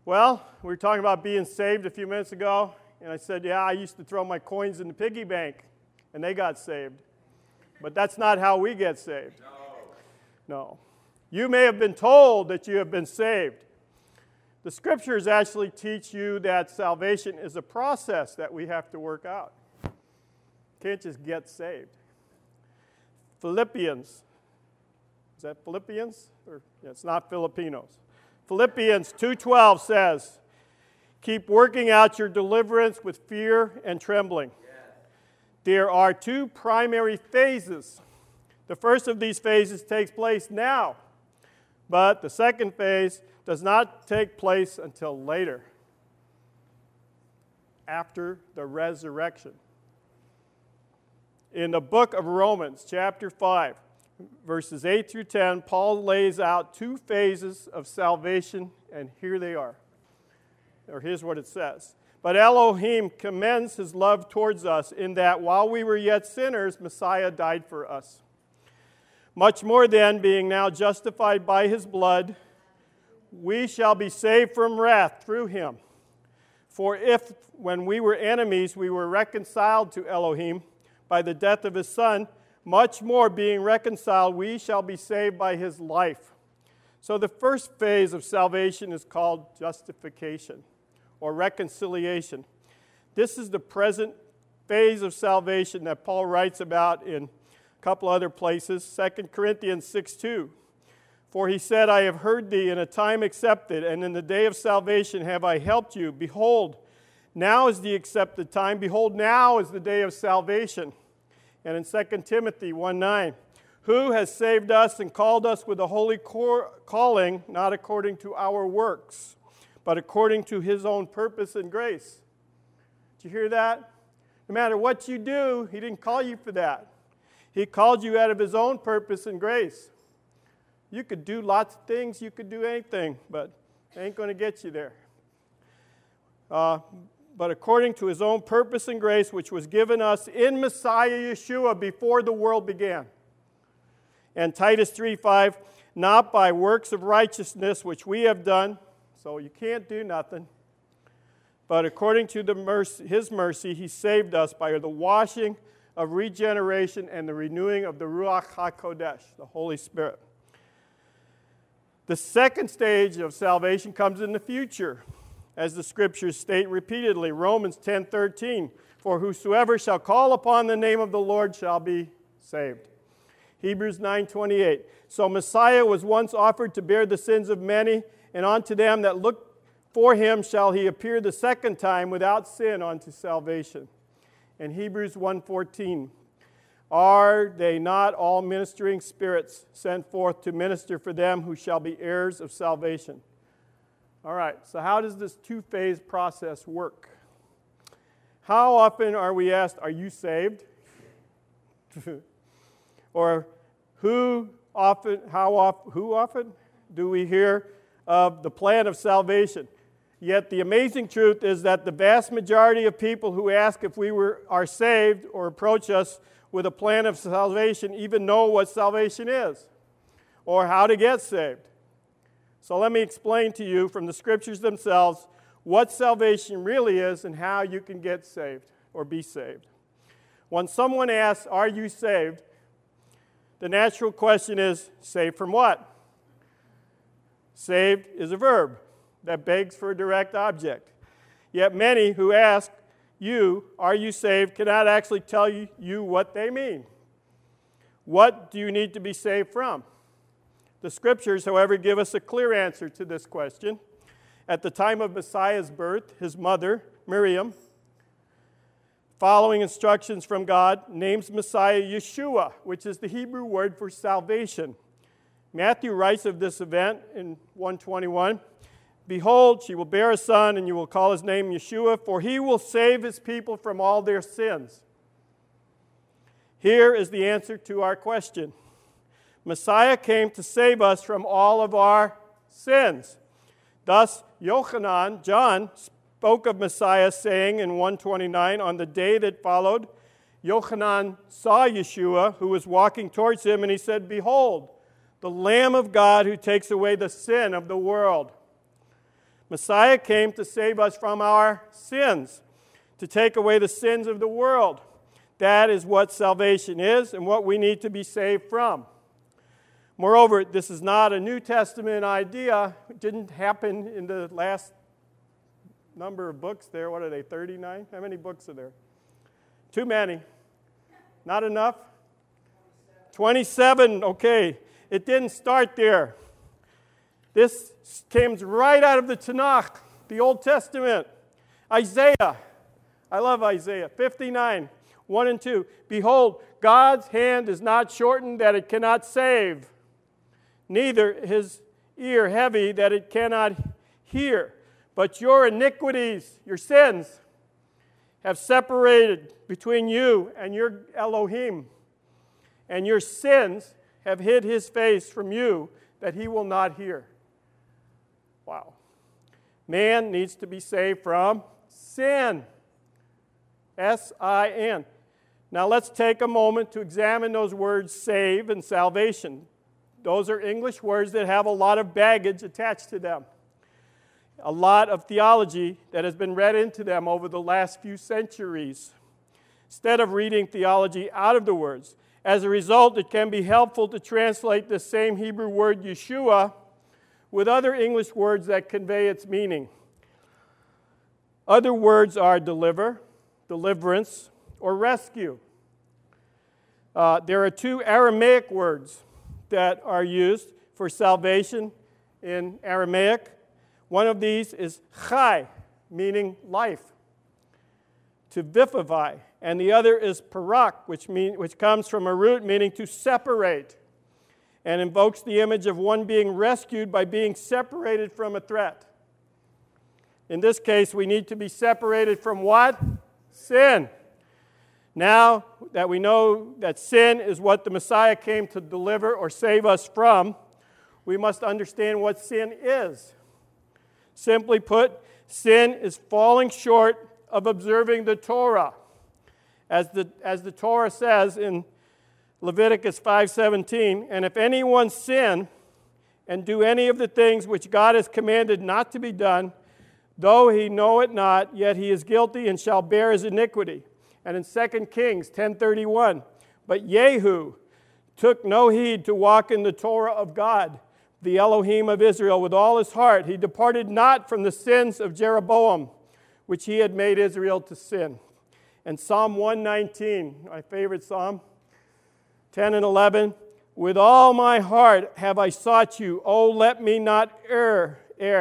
Well, we were talking about being saved a few minutes ago, and I said, yeah, I used to throw my coins in the piggy bank, and they got saved. But that's not how we get saved. No. You may have been told that you have been saved. The Scriptures actually teach you that salvation is a process that we have to work out. You can't just get saved. Philippians. Is that Philippians? Yeah, it's not Filipinos. Philippians 2:12 says, keep working out your deliverance with fear and trembling. There are two primary phases. The first of these phases takes place now, but the second phase does not take place until later, after the resurrection. In the book of Romans, chapter 5, verses 8 through 10, Paul lays out two phases of salvation, and here they are. Or here's what it says. But Elohim commends his love towards us in that while we were yet sinners, Messiah died for us. Much more then, being now justified by his blood, we shall be saved from wrath through him. For if, when we were enemies, we were reconciled to Elohim by the death of his Son, much more being reconciled, we shall be saved by his life. So the first phase of salvation is called justification or reconciliation. This is the present phase of salvation that Paul writes about in a couple other places. 2 Corinthians 6:2. For he said, I have heard thee in a time accepted, and in the day of salvation have I helped you. Behold, now is the accepted time. Behold, now is the day of salvation. And in 2 Timothy 1:9, who has saved us and called us with a holy calling, not according to our works, but according to his own purpose and grace. Did you hear that? No matter what you do, he didn't call you for that. He called you out of his own purpose and grace. You could do lots of things, you could do anything, but it ain't going to get you there. But according to his own purpose and grace, which was given us in Messiah Yeshua before the world began. And Titus 3:5, not by works of righteousness which we have done, so you can't do nothing, but according to his mercy, he saved us by the washing of regeneration and the renewing of the Ruach HaKodesh, the Holy Spirit. The second stage of salvation comes in the future, as the Scriptures state repeatedly. Romans 10:13, for whosoever shall call upon the name of the Lord shall be saved. Hebrews 9:28, so Messiah was once offered to bear the sins of many, and unto them that look for him shall he appear the second time without sin unto salvation. And Hebrews 1:14, are they not all ministering spirits sent forth to minister for them who shall be heirs of salvation? All right, so how does this two-phase process work? How often are we asked, are you saved? Or who often do we hear of the plan of salvation? Yet the amazing truth is that the vast majority of people who ask if we are saved or approach us with a plan of salvation even know what salvation is or how to get saved. So let me explain to you from the Scriptures themselves what salvation really is and how you can get saved or be saved. When someone asks, are you saved? The natural question is, saved from what? Saved is a verb that begs for a direct object. Yet many who ask you, are you saved, cannot actually tell you what they mean. What do you need to be saved from? The Scriptures, however, give us a clear answer to this question. At the time of Messiah's birth, his mother, Miriam, following instructions from God, names Messiah Yeshua, which is the Hebrew word for salvation. Matthew writes of this event in 1:21, behold, she will bear a son, and you will call his name Yeshua, for he will save his people from all their sins. Here is the answer to our question. Messiah came to save us from all of our sins. Thus, John, spoke of Messiah saying in 1:29, on the day that followed, Yochanan saw Yeshua, who was walking towards him, and he said, behold, the Lamb of God who takes away the sin of the world. Messiah came to save us from our sins, to take away the sins of the world. That is what salvation is and what we need to be saved from. Moreover, this is not a New Testament idea. It didn't happen in the last number of books there. What are they, 39? How many books are there? Too many. Not enough? 27, okay. It didn't start there. This came right out of the Tanakh, the Old Testament. Isaiah, I love Isaiah, 59, 1 and 2. Behold, God's hand is not shortened that it cannot save, neither his ear heavy that it cannot hear. But your iniquities, your sins, have separated between you and your Elohim, and your sins have hid his face from you that he will not hear. Wow. Man needs to be saved from sin. S-I-N. Now let's take a moment to examine those words save and salvation. Those are English words that have a lot of baggage attached to them. A lot of theology that has been read into them over the last few centuries, instead of reading theology out of the words. As a result, it can be helpful to translate the same Hebrew word Yeshua with other English words that convey its meaning. Other words are deliver, deliverance, or rescue. There are two Aramaic words that are used for salvation in Aramaic. One of these is chai, meaning life, to vivify, and the other is parak, which comes from a root meaning to separate, and invokes the image of one being rescued by being separated from a threat. In this case, we need to be separated from what? Sin. Now that we know that sin is what the Messiah came to deliver or save us from, we must understand what sin is. Simply put, sin is falling short of observing the Torah. As the Torah says in Leviticus 5:17, and if anyone sin and do any of the things which God has commanded not to be done, though he know it not, yet he is guilty and shall bear his iniquity. And in 2 Kings 10:31, but Jehu took no heed to walk in the Torah of God, the Elohim of Israel, with all his heart. He departed not from the sins of Jeroboam, which he had made Israel to sin. And Psalm 119, my favorite psalm, 10 and 11, with all my heart have I sought you. Oh, let me not err,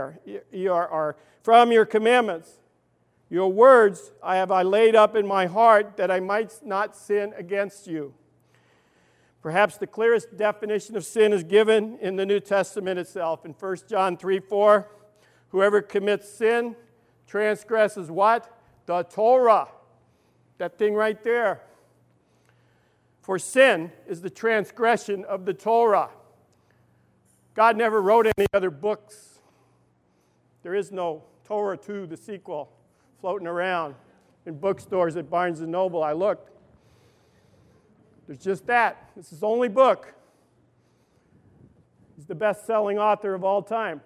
from your commandments. Your words I laid up in my heart that I might not sin against you. Perhaps the clearest definition of sin is given in the New Testament itself. In 1 John 3:4, whoever commits sin transgresses what? The Torah. That thing right there. For sin is the transgression of the Torah. God never wrote any other books. There is no Torah 2, the sequel, floating around in bookstores at Barnes & Noble. I looked. There's just that. It's his only book. He's the best-selling author of all time.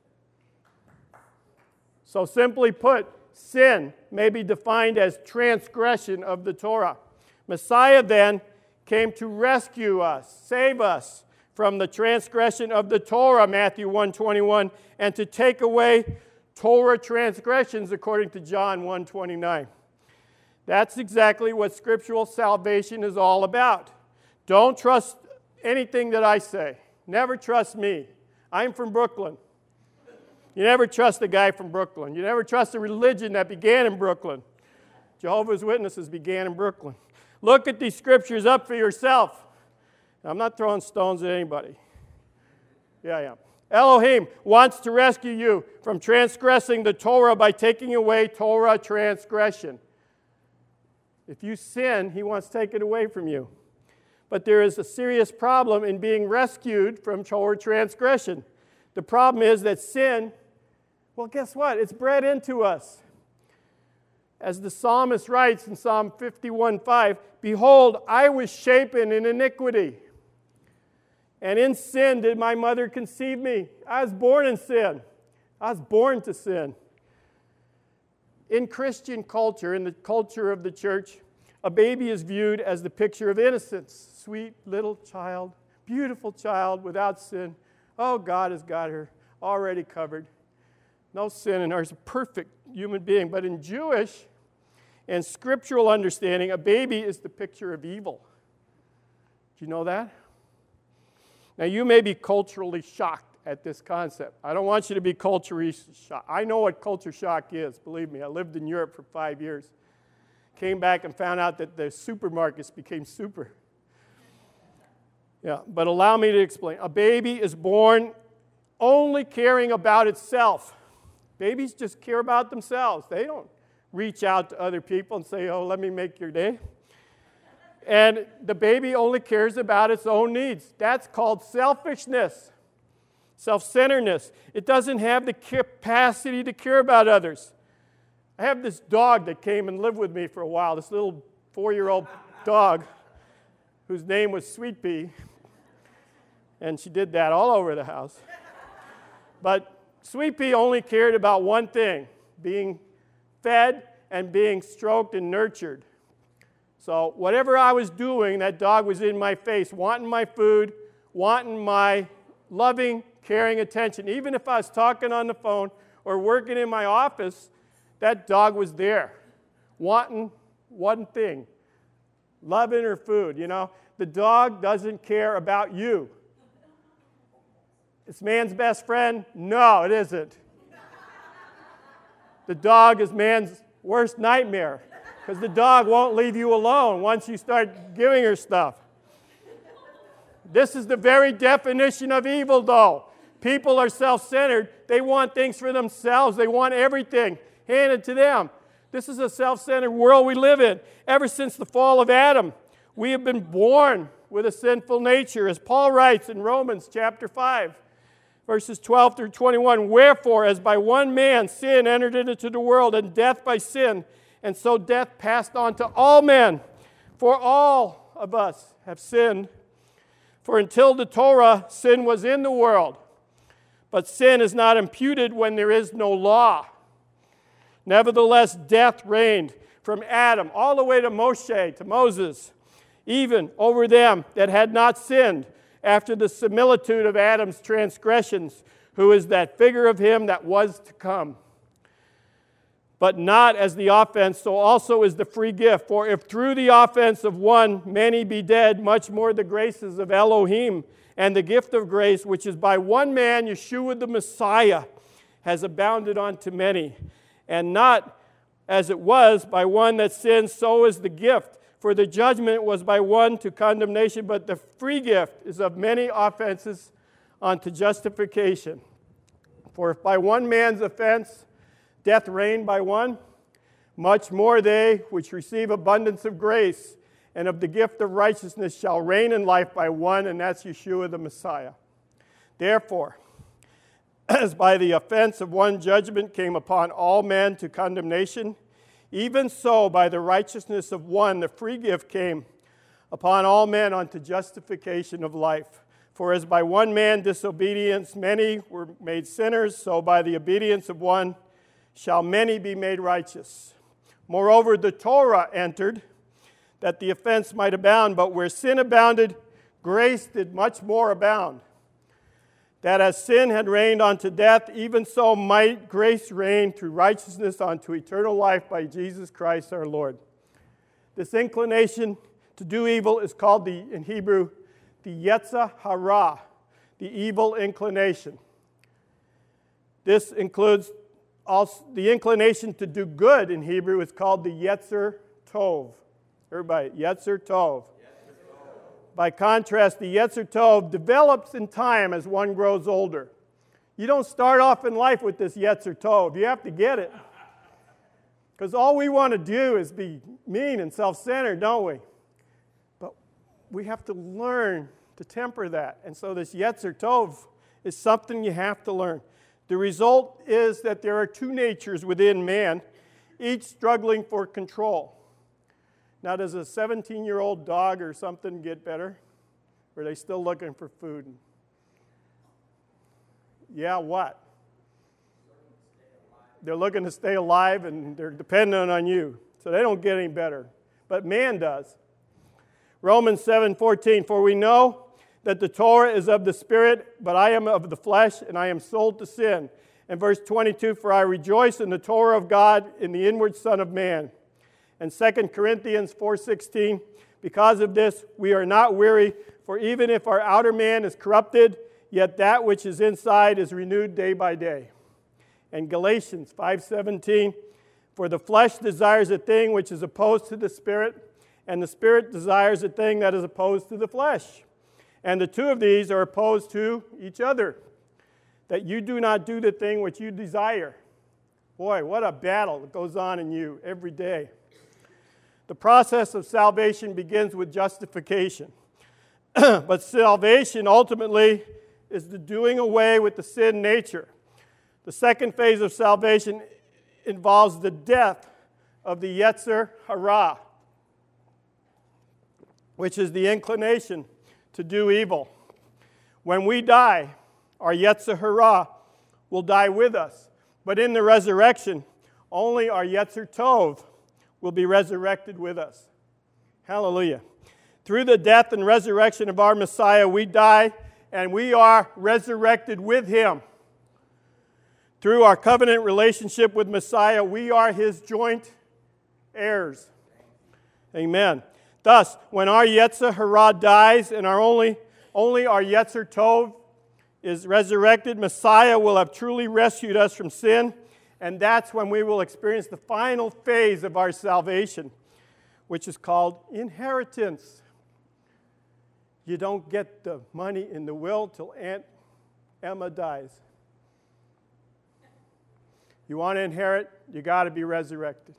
So simply put, sin may be defined as transgression of the Torah. Messiah then came to rescue us, save us from the transgression of the Torah, Matthew 1:21, and to take away Torah transgressions, according to John 1:29. That's exactly what scriptural salvation is all about. Don't trust anything that I say. Never trust me. I'm from Brooklyn. You never trust a guy from Brooklyn. You never trust a religion that began in Brooklyn. Jehovah's Witnesses began in Brooklyn. Look at these scriptures up for yourself. I'm not throwing stones at anybody. Yeah, I am. Elohim wants to rescue you from transgressing the Torah by taking away Torah transgression. If you sin, he wants to take it away from you. But there is a serious problem in being rescued from Torah transgression. The problem is that sin, well, guess what? It's bred into us. As the psalmist writes in Psalm 51:5, behold, I was shapen in iniquity, and in sin did my mother conceive me. I was born in sin. I was born to sin. In Christian culture, in the culture of the church, a baby is viewed as the picture of innocence. Sweet little child, beautiful child without sin. Oh, God has got her already covered. No sin in her. She's a perfect human being. But in Jewish and scriptural understanding, a baby is the picture of evil. Do you know that? Now, you may be culturally shocked at this concept. I don't want you to be culturally shocked. I know what culture shock is, believe me. I lived in Europe for 5 years. Came back and found out that the supermarkets became super. Yeah, but allow me to explain. A baby is born only caring about itself. Babies just care about themselves. They don't reach out to other people and say, oh, let me make your day. And the baby only cares about its own needs. That's called selfishness, self-centeredness. It doesn't have the capacity to care about others. I have this dog that came and lived with me for a while, this little 4-year-old dog whose name was Sweet Pea. And she did that all over the house. But Sweet Pea only cared about one thing, being fed and being stroked and nurtured. So whatever I was doing, that dog was in my face, wanting my food, wanting my loving, caring attention. Even if I was talking on the phone or working in my office, that dog was there, wanting one thing, loving her food. You know, the dog doesn't care about you. It's man's best friend? No, it isn't. The dog is man's worst nightmare because the dog won't leave you alone once you start giving her stuff. This is the very definition of evil, though. People are self-centered. They want things for themselves. They want everything handed to them. This is a self-centered world we live in. Ever since the fall of Adam, we have been born with a sinful nature. As Paul writes in Romans chapter 5, verses 12 through 21, wherefore, as by one man sin entered into the world, and death by sin, and so death passed on to all men. For all of us have sinned. For until the Torah, sin was in the world. But sin is not imputed when there is no law. Nevertheless, death reigned from Adam all the way to Moshe, to Moses, even over them that had not sinned, after the similitude of Adam's transgressions, who is that figure of him that was to come. But not as the offense, so also is the free gift. For if through the offense of one many be dead, much more the graces of Elohim and the gift of grace, which is by one man, Yeshua the Messiah, has abounded unto many. And not as it was by one that sinned, so is the gift. For the judgment was by one to condemnation, but the free gift is of many offenses unto justification. For if by one man's offense death reigned by one, much more they which receive abundance of grace and of the gift of righteousness shall reign in life by one, and that's Yeshua the Messiah. Therefore, as by the offense of one judgment came upon all men to condemnation, even so by the righteousness of one the free gift came upon all men unto justification of life. For as by one man disobedience many were made sinners, so by the obedience of one shall many be made righteous. Moreover, the Torah entered, that the offense might abound, but where sin abounded, grace did much more abound. That as sin had reigned unto death, even so might grace reign through righteousness unto eternal life by Jesus Christ our Lord. This inclination to do evil is called, in Hebrew, the Yetzer Hara, the evil inclination. This includes also the inclination to do good in Hebrew is called the Yetzer Tov. Everybody, Yetzer Tov. By contrast, the Yetzer Tov develops in time as one grows older. You don't start off in life with this Yetzer Tov. You have to get it. Because all we want to do is be mean and self-centered, don't we? But we have to learn to temper that. And so this Yetzer Tov is something you have to learn. The result is that there are two natures within man, each struggling for control. Now, does a 17-year-old dog or something get better? Or are they still looking for food? Yeah, what? They're looking to stay alive, and they're dependent on you. So they don't get any better. But man does. Romans 7:14, for we know that the Torah is of the Spirit, but I am of the flesh, and I am sold to sin. And verse 22, for I rejoice in the Torah of God, in the inward Son of Man. And 2 Corinthians 4:16, because of this we are not weary, for even if our outer man is corrupted, yet that which is inside is renewed day by day. And Galatians 5:17, for the flesh desires a thing which is opposed to the Spirit, and the Spirit desires a thing that is opposed to the flesh. And the two of these are opposed to each other, that you do not do the thing which you desire. Boy, what a battle that goes on in you every day. The process of salvation begins with justification. But salvation ultimately is the doing away with the sin nature. The second phase of salvation involves the death of the Yetzer Hara, which is the inclination to do evil. When we die, our Yetzer Hara will die with us. But in the resurrection, only our Yetzer Tov will be resurrected with us. Hallelujah. Through the death and resurrection of our Messiah, we die and we are resurrected with Him. Through our covenant relationship with Messiah, we are His joint heirs. Amen. Thus, when our Yetzer Hara dies and only our Yetzer Tov is resurrected, Messiah will have truly rescued us from sin, and that's when we will experience the final phase of our salvation, which is called inheritance. You don't get the money in the will till Aunt Emma dies. You want to inherit, you got to be resurrected.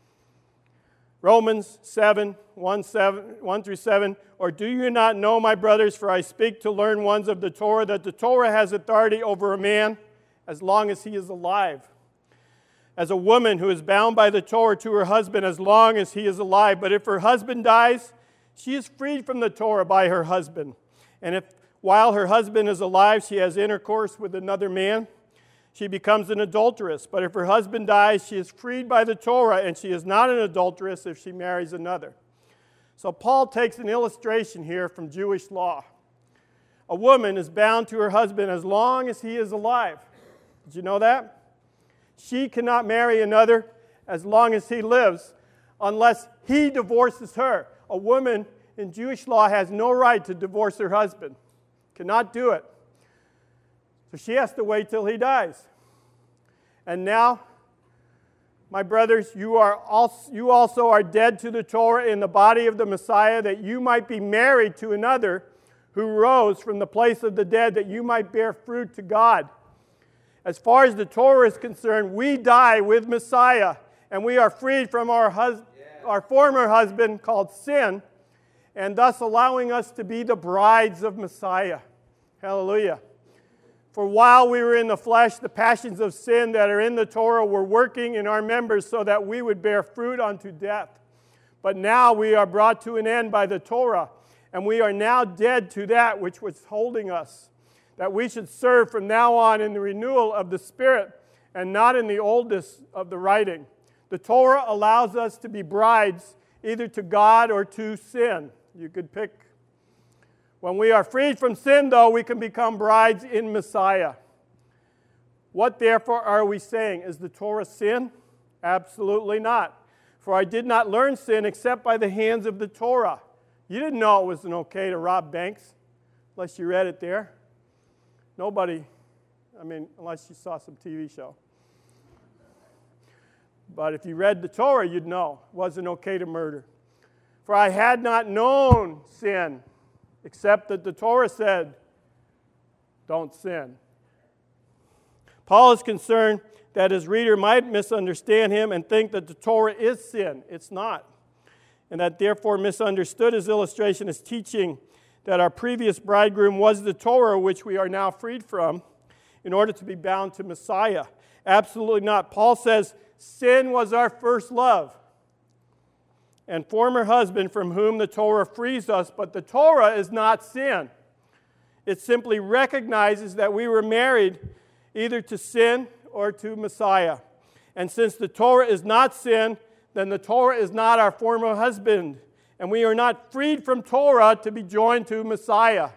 Romans 7, 1 through 7, or do you not know, my brothers, for I speak to learned ones of the Torah, that the Torah has authority over a man as long as he is alive. As a woman who is bound by the Torah to her husband as long as he is alive. But if her husband dies, she is freed from the Torah by her husband. And if while her husband is alive she has intercourse with another man, she becomes an adulteress. But if her husband dies, she is freed by the Torah, and she is not an adulteress if she marries another. So Paul takes an illustration here from Jewish law. A woman is bound to her husband as long as he is alive. Did you know that? She cannot marry another as long as he lives unless he divorces her. A woman in Jewish law has no right to divorce her husband. Cannot do it. So she has to wait till he dies. And now, my brothers, you also are dead to the Torah in the body of the Messiah, that you might be married to another who rose from the place of the dead, that you might bear fruit to God. As far as the Torah is concerned, we die with Messiah, and we are freed from our former husband called sin, and thus allowing us to be the brides of Messiah. Hallelujah. For while we were in the flesh, the passions of sin that are in the Torah were working in our members so that we would bear fruit unto death. But now we are brought to an end by the Torah, and we are now dead to that which was holding us, that we should serve from now on in the renewal of the Spirit and not in the oldness of the writing. The Torah allows us to be brides either to God or to sin. You could pick. When we are freed from sin, though, we can become brides in Messiah. What therefore are we saying? Is the Torah sin? Absolutely not. For I did not learn sin except by the hands of the Torah. You didn't know it wasn't okay to rob banks unless you read it there. Nobody, unless you saw some TV show. But if you read the Torah, you'd know it wasn't okay to murder. For I had not known sin, except that the Torah said, don't sin. Paul is concerned that his reader might misunderstand him and think that the Torah is sin. It's not. And that therefore misunderstood his illustration as teaching that our previous bridegroom was the Torah, which we are now freed from, in order to be bound to Messiah. Absolutely not. Paul says, sin was our first love and former husband from whom the Torah frees us, but the Torah is not sin. It simply recognizes that we were married either to sin or to Messiah. And since the Torah is not sin, then the Torah is not our former husband. And we are not freed from Torah to be joined to Messiah.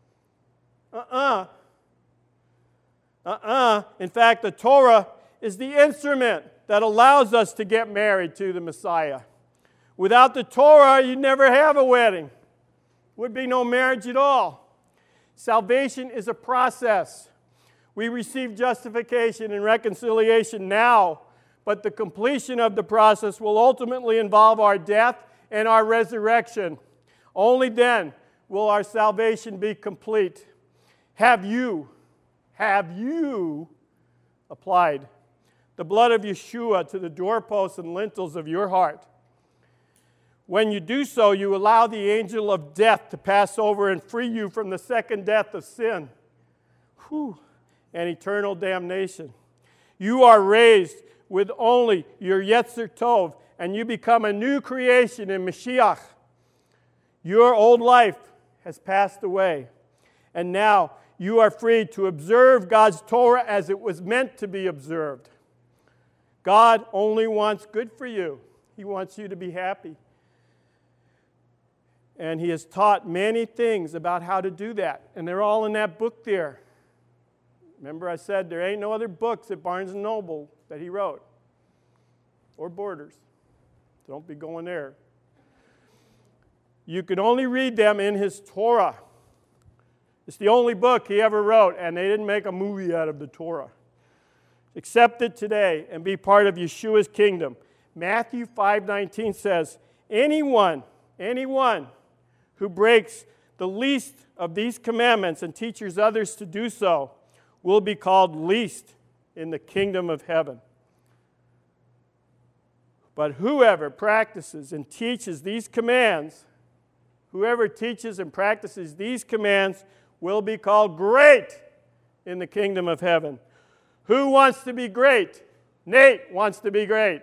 In fact, the Torah is the instrument that allows us to get married to the Messiah. Without the Torah, you'd never have a wedding. Would be no marriage at all. Salvation is a process. We receive justification and reconciliation now, but the completion of the process will ultimately involve our death and our resurrection. Only then will our salvation be complete. Have you applied the blood of Yeshua to the doorposts and lintels of your heart? When you do so, you allow the angel of death to pass over and free you from the second death of sin and eternal damnation. You are raised with only your Yetzer Tov, and you become a new creation in Mashiach. Your old life has passed away, and now you are free to observe God's Torah as it was meant to be observed. God only wants good for you. He wants you to be happy. And He has taught many things about how to do that, and they're all in that book there. Remember I said there ain't no other books at Barnes & Noble that He wrote, or Borders. Don't be going there. You can only read them in His Torah. It's the only book He ever wrote, and they didn't make a movie out of the Torah. Accept it today and be part of Yeshua's kingdom. Matthew 5:19 says, anyone who breaks the least of these commandments and teaches others to do so will be called least in the kingdom of heaven. But whoever practices and teaches these commands, whoever teaches and practices these commands will be called great in the kingdom of heaven. Who wants to be great? Nate wants to be great.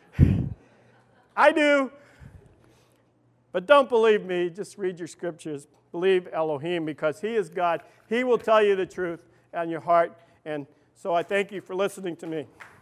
I do. But don't believe me, just read your scriptures. Believe Elohim, because He is God. He will tell you the truth and your heart. And so I thank you for listening to me.